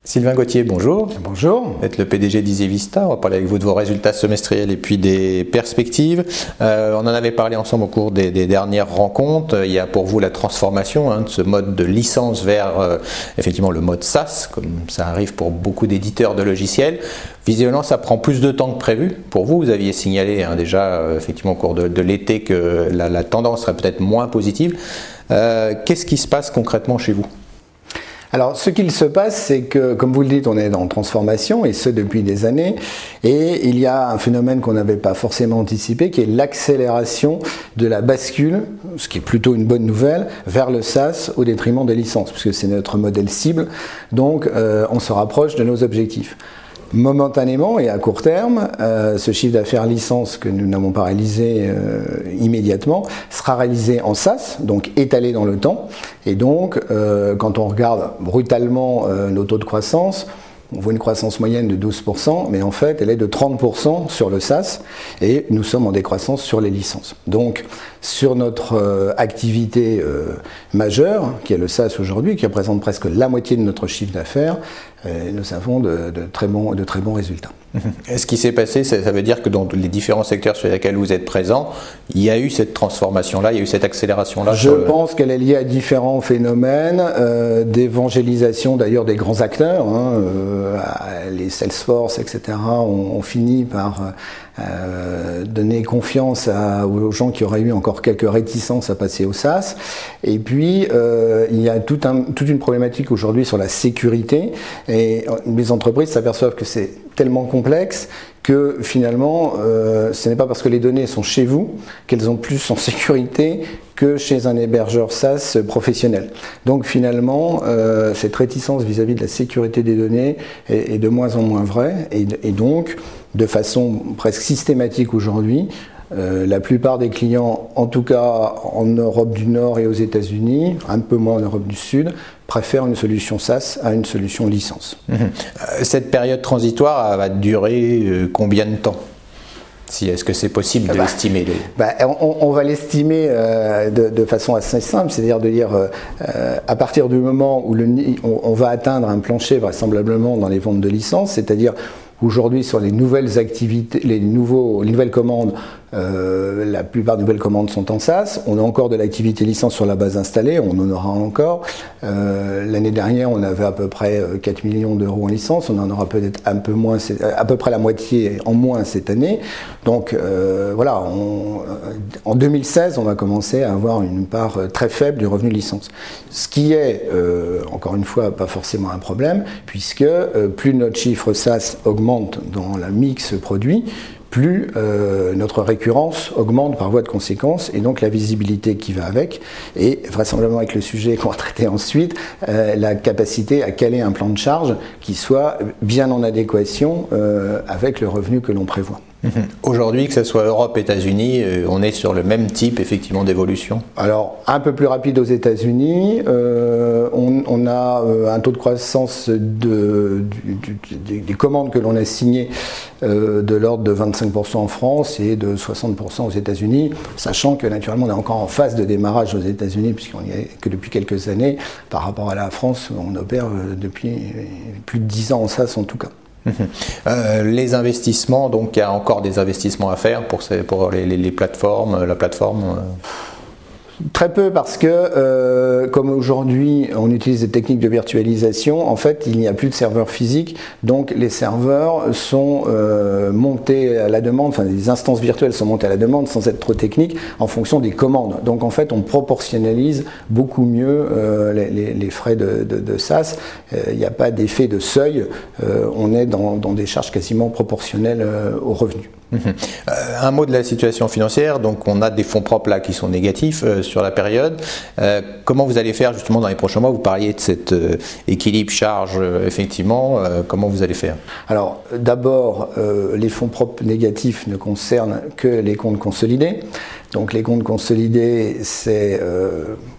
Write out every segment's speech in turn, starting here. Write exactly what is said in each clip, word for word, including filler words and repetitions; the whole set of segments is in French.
Sylvain Gauthier, bonjour. Bonjour. Vous êtes le P D G d'Isevista. On va parler avec vous de vos résultats semestriels et puis des perspectives. Euh, on en avait parlé ensemble au cours des, des dernières rencontres. Il y a pour vous la transformation hein, de ce mode de licence vers euh, effectivement le mode SaaS, comme ça arrive pour beaucoup d'éditeurs de logiciels. Visiblement, ça prend plus de temps que prévu. Pour vous, vous aviez signalé hein, déjà euh, effectivement au cours de, de l'été que la, la tendance serait peut-être moins positive. Euh, qu'est-ce qui se passe concrètement chez vous ? Alors, ce qu'il se passe, c'est que, comme vous le dites, on est en transformation, et ce depuis des années, et il y a un phénomène qu'on n'avait pas forcément anticipé, qui est l'accélération de la bascule, ce qui est plutôt une bonne nouvelle, vers le SaaS au détriment des licences, puisque c'est notre modèle cible, donc euh, on se rapproche de nos objectifs. Momentanément et à court terme, euh, ce chiffre d'affaires licence que nous n'avons pas réalisé euh, immédiatement sera réalisé en SaaS, donc étalé dans le temps. Et donc, euh, quand on regarde brutalement euh, nos taux de croissance, on voit une croissance moyenne de douze pour cent, mais en fait, elle est de trente pour cent sur le SaaS et nous sommes en décroissance sur les licences. Donc, sur notre euh, activité euh, majeure, qui est le SaaS aujourd'hui, qui représente presque la moitié de notre chiffre d'affaires, euh, nous avons de, de, très bons, de très bons résultats. Et ce qui s'est passé, ça veut dire que dans les différents secteurs sur lesquels vous êtes présent, il y a eu cette transformation-là, il y a eu cette accélération-là. Je le... pense qu'elle est liée à différents phénomènes euh, d'évangélisation d'ailleurs des grands acteurs, hein, euh, les Salesforce, et cetera, ont, ont fini par euh, donner confiance à, aux gens qui auraient eu encore quelques réticences à passer au SaaS. Et puis, euh, il y a tout un, toute une problématique aujourd'hui sur la sécurité, et les entreprises s'aperçoivent que c'est tellement complexe que finalement, euh, ce n'est pas parce que les données sont chez vous qu'elles ont plus en sécurité que chez un hébergeur SaaS professionnel. Donc finalement, euh, cette réticence vis-à-vis de la sécurité des données est, est de moins en moins vraie, et, et donc, de façon presque systématique aujourd'hui, Euh, la plupart des clients, en tout cas en Europe du Nord et aux États-Unis, un peu moins en Europe du Sud, préfèrent une solution SaaS à une solution licence. Mmh. Cette période transitoire va durer euh, combien de temps ? Si, est-ce que c'est possible de bah, l'estimer bah, on, on va l'estimer euh, de, de façon assez simple, c'est-à-dire de dire euh, à partir du moment où le, on, on va atteindre un plancher vraisemblablement dans les ventes de licences, c'est-à-dire aujourd'hui, sur les nouvelles activités, les, nouveaux, les nouvelles commandes, euh, la plupart des nouvelles commandes sont en SaaS. On a encore de l'activité licence sur la base installée, on en aura encore. Euh, l'année dernière, on avait à peu près quatre millions d'euros en licence, on en aura peut-être un peu moins, à peu près la moitié en moins cette année. Donc euh, voilà, on, en deux mille seize, on va commencer à avoir une part très faible du revenu licence. Ce qui est, euh, encore une fois, pas forcément un problème, puisque euh, plus notre chiffre SaaS augmente dans la mix produit, plus euh, notre récurrence augmente par voie de conséquence, et donc la visibilité qui va avec, et vraisemblablement avec le sujet qu'on va traiter ensuite, euh, la capacité à caler un plan de charge qui soit bien en adéquation euh, avec le revenu que l'on prévoit. Aujourd'hui, que ce soit Europe, États-Unis, on est sur le même type effectivement d'évolution. Alors, un peu plus rapide aux États-Unis, euh, on, on a un taux de croissance de, du, du, des commandes que l'on a signées euh, de l'ordre de vingt-cinq pour cent en France et de soixante pour cent aux États-Unis, sachant que naturellement on est encore en phase de démarrage aux États-Unis, puisqu'on y est que depuis quelques années. Par rapport à la France, on opère depuis plus de dix ans en SaaS en tout cas. Euh, les investissements, donc il y a encore des investissements à faire pour, ces, pour les, les, les plateformes, la plateforme euh... Très peu, parce que euh, comme aujourd'hui on utilise des techniques de virtualisation, en fait il n'y a plus de serveurs physiques, donc les serveurs sont euh, montés à la demande, enfin les instances virtuelles sont montées à la demande sans être trop techniques en fonction des commandes. Donc en fait on proportionnalise beaucoup mieux euh, les, les, les frais de, de, de SaaS, il euh, n'y a pas d'effet de seuil, euh, on est dans, dans des charges quasiment proportionnelles euh, aux revenus. Mmh. Euh, un mot de la situation financière, donc on a des fonds propres là qui sont négatifs euh, sur la période. Euh, comment vous allez faire justement dans les prochains mois ? Vous parliez de cet euh, équilibre charge, euh, effectivement, euh, comment vous allez faire ? Alors d'abord, euh, les fonds propres négatifs ne concernent que les comptes consolidés. Donc les comptes consolidés, c'est euh,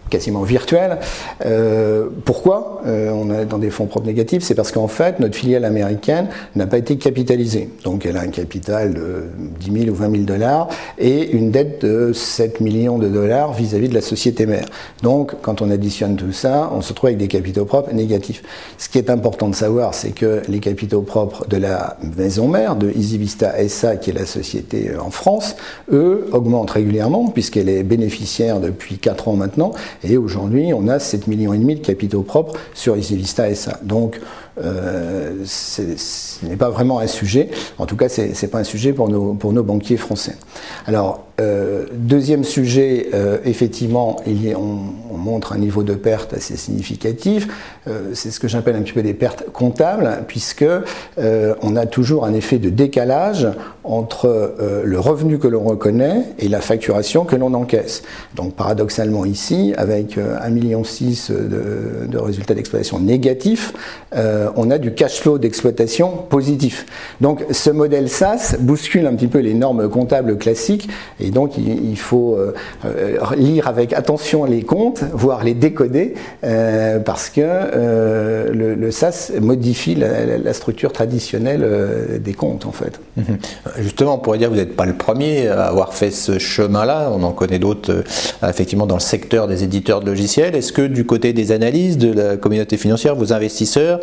quasiment virtuel. Euh, pourquoi euh, on est dans des fonds propres négatifs? C'est parce qu'en fait, notre filiale américaine n'a pas été capitalisée. Donc elle a un capital de dix mille ou vingt mille dollars et une dette de sept millions de dollars vis-à-vis de la société mère. Donc quand on additionne tout ça, on se retrouve avec des capitaux propres négatifs. Ce qui est important de savoir, c'est que les capitaux propres de la maison mère, de EasyVista S A, qui est la société en France, eux, augmentent régulièrement puisqu'elle est bénéficiaire depuis quatre ans maintenant. Et aujourd'hui, on a sept virgule cinq millions de capitaux propres sur EasyVista S A. Donc, euh, ce n'est pas vraiment un sujet. En tout cas, ce n'est pas un sujet pour nos, pour nos banquiers français. Alors, euh, deuxième sujet, euh, effectivement, il y a, on, on montre un niveau de perte assez significatif. Euh, c'est ce que j'appelle un petit peu des pertes comptables, puisque euh, on a toujours un effet de décalage entre euh, le revenu que l'on reconnaît et la facturation que l'on encaisse. Donc, paradoxalement ici, avec euh, un virgule six million de, de résultats d'exploitation négatifs, euh, on a du cash flow d'exploitation positif. Donc, ce modèle SaaS bouscule un petit peu les normes comptables classiques. Et donc, il, il faut euh, lire avec attention les comptes, voire les décoder, euh, parce que euh, le, le SaaS modifie la, la, la structure traditionnelle euh, des comptes, en fait. Justement, on pourrait dire que vous n'êtes pas le premier à avoir fait ce chemin-là. On en connaît d'autres, euh, effectivement, dans le secteur des éditeurs de logiciels. Est-ce que du côté des analystes, de la communauté financière, vos investisseurs,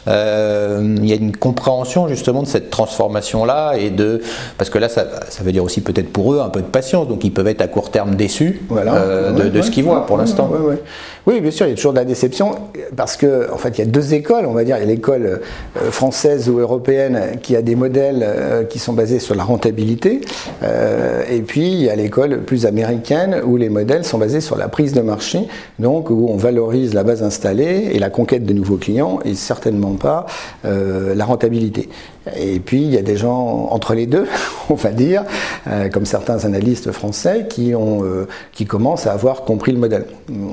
euh, il y a une compréhension justement de cette transformation-là et de, parce que là, ça, ça veut dire aussi peut-être pour eux un peu de patience, donc ils peuvent être à court terme déçus voilà, euh, de, ouais, de ouais, ce qu'ils voient ouais, pour l'instant. Ouais, ouais. Oui, bien sûr, il y a toujours de la déception, parce que en fait, il y a deux écoles, on va dire. Il y a l'école euh, française ou européenne qui a des modèles euh, qui sont basés sur la rentabilité, euh, et puis il y a l'école plus américaine où les modèles sont basés sur la prise de marché, donc où on valorise la base installée et la conquête de nouveaux clients, et certainement pas euh, la rentabilité. Et puis il y a des gens entre les deux, on va dire, euh, comme certains analystes français qui ont, euh, qui commencent à avoir compris le modèle.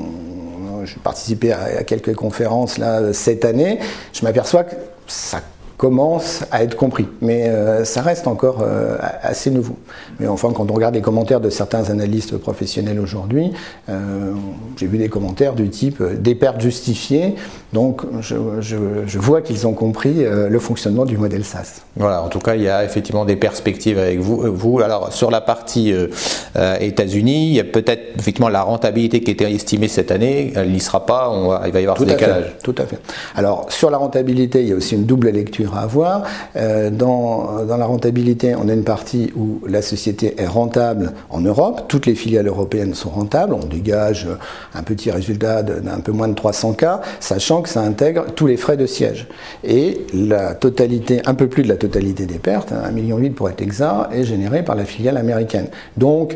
J'ai participé à quelques conférences là cette année. Je m'aperçois que ça commence à être compris, mais euh, ça reste encore euh, assez nouveau. Mais enfin, quand on regarde les commentaires de certains analystes professionnels aujourd'hui, euh, j'ai vu des commentaires du type euh, des pertes justifiées. Donc, je, je, je vois qu'ils ont compris euh, le fonctionnement du modèle SaaS. Voilà, en tout cas, il y a effectivement des perspectives avec vous. vous. Alors, sur la partie euh, euh, États-Unis, il y a peut-être effectivement la rentabilité qui était estimée cette année, elle n'y sera pas, on va, il va y avoir tout ce décalage. Fait, tout à fait. Alors, sur la rentabilité, il y a aussi une double lecture à avoir. Euh, dans, dans la rentabilité, on a une partie où la société est rentable en Europe. Toutes les filiales européennes sont rentables. On dégage un petit résultat d'un peu moins de trois cents K, sachant que ça intègre tous les frais de siège. Et la totalité, un peu plus de la totalité des pertes, un virgule huit million pour être exact, est générée par la filiale américaine. Donc,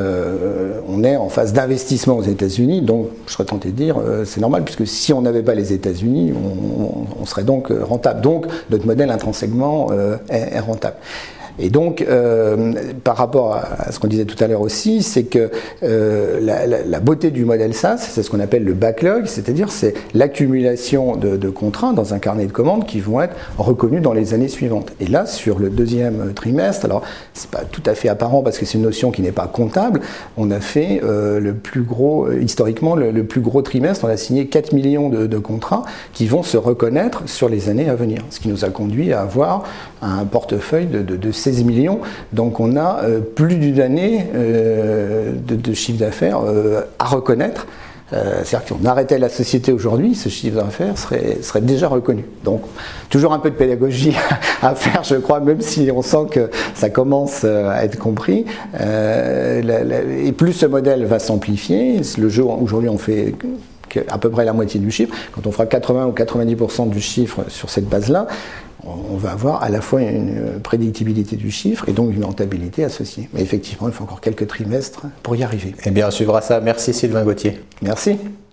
euh, on est en phase d'investissement aux États-Unis. Donc, je serais tenté de dire, euh, c'est normal, puisque si on n'avait pas les États-Unis, on, on, on serait donc rentable. Donc, notre modèle intrinsèquement euh, est, est rentable. Et donc, euh, par rapport à ce qu'on disait tout à l'heure aussi, c'est que euh, la, la, la beauté du modèle SaaS, c'est ce qu'on appelle le backlog, c'est-à-dire c'est l'accumulation de, de contrats dans un carnet de commandes qui vont être reconnus dans les années suivantes. Et là, sur le deuxième trimestre, alors c'est pas tout à fait apparent parce que c'est une notion qui n'est pas comptable, on a fait euh, le plus gros, historiquement, le, le plus gros trimestre, on a signé quatre millions de, de contrats qui vont se reconnaître sur les années à venir, ce qui nous a conduit à avoir un portefeuille de, de, de seize millions, donc on a euh, plus d'une année euh, de, de chiffre d'affaires euh, à reconnaître. Euh, C'est-à-dire qu'on arrêtait la société aujourd'hui, ce chiffre d'affaires serait, serait déjà reconnu. Donc toujours un peu de pédagogie à faire, je crois, même si on sent que ça commence à être compris. Euh, la, la, et plus ce modèle va s'amplifier, le jeu aujourd'hui on fait à peu près la moitié du chiffre, quand on fera quatre-vingts ou quatre-vingt-dix pour cent du chiffre sur cette base-là, on va avoir à la fois une prédictibilité du chiffre et donc une rentabilité associée. Mais effectivement, il faut encore quelques trimestres pour y arriver. Eh bien, on suivra ça. Merci Sylvain Gauthier. Merci.